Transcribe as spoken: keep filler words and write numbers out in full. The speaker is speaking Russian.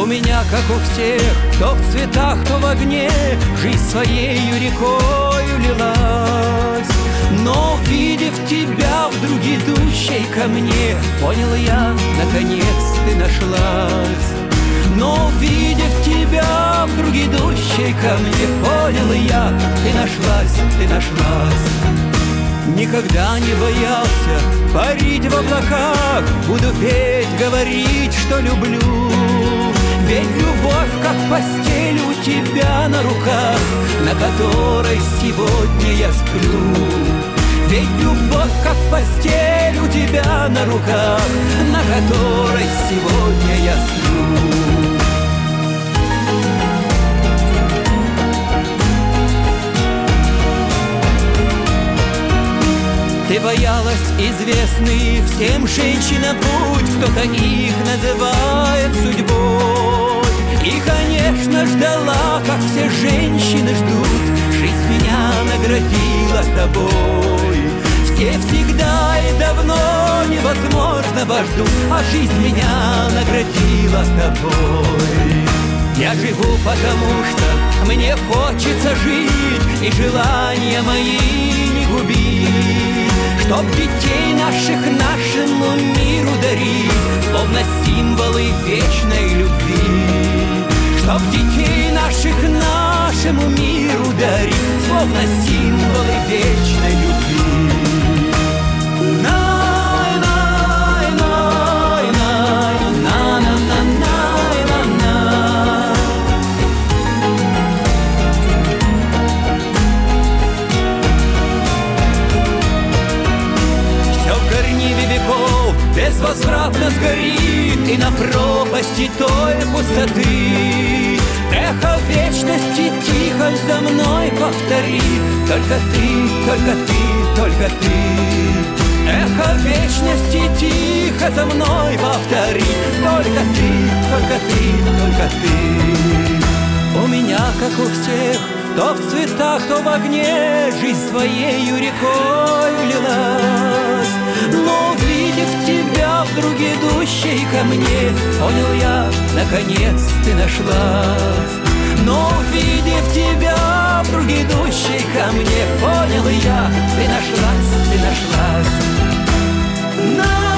У меня, как у всех, то в цветах, то в огне, жизнь своею рекою лилась. Но, увидев тебя, вдруг идущей ко мне, понял я, наконец ты нашлась. Но, увидев тебя, вдруг идущей ко мне, понял я, ты нашлась, ты нашлась. Никогда не боялся парить в облаках, буду петь, говорить, что люблю. Ведь любовь, как постель у тебя на руках, на которой сегодня я сплю. Ведь любовь, как постель у тебя на руках, на которой сегодня я сплю. Ты боялась известный всем женщинам путь, кто-то их называет судьбой. И, конечно, ждала, как все женщины ждут, жизнь меня наградила тобой. Все всегда и давно невозможного ждут, а жизнь меня наградила тобой. Я живу, потому что мне хочется жить, и желания мои не губить, чтоб детей наших нашему миру дарить, словно символы вечной любви. Чтоб детей наших нашему миру дарить, словно символы вечной любви. Безвозвратно сгорит и на пропасти той пустоты. Эхо вечности тихо за мной повтори: только ты, только ты, только ты. Эхо вечности тихо за мной повтори: только ты, только ты, только ты. У меня, как у всех, то в цветах, то в огне, жизнь своею рекой лилась. Но, увидев тебя, вдруг идущей ко мне, понял я, наконец ты нашлась. Но, увидев тебя, вдруг идущей ко мне, понял я, ты нашлась, ты нашлась.